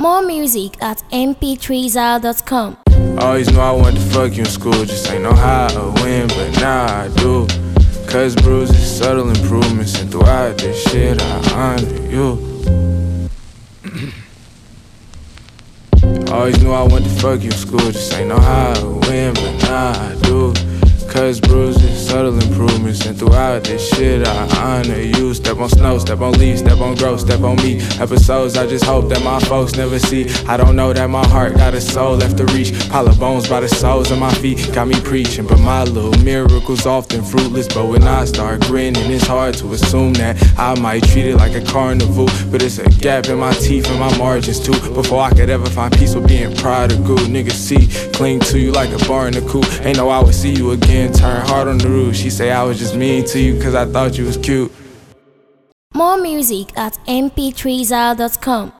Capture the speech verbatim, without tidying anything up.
More music at m p three zal dot com. Always knew I wanted to fuck you in school, just ain't know how or when, but now I do. Cause bruises, subtle improvements, and throughout this shit I honor you. Always knew I wanted to fuck you in school, just ain't know how or when, but now I do. Cause bruises, subtle improvements, and throughout this shit I honor you. Step on snow, step on leaves, step on growth, step on me. Episodes I just hope that my folks never see. I don't know that my heart got a soul left to reach. Pile of bones by the soles of my feet got me preaching, but my little miracles often fruitless. But when I start grinning, it's hard to assume that I might treat it like a carnival. But it's a gap in my teeth and my margins too. Before I could ever find peace with being prodigal, niggas see, cling to you like a barnacle. Ain't know I would see you again. Turn hard on the roof. She say I was just mean to you cause I thought you was cute. More music at m p three zal dot com.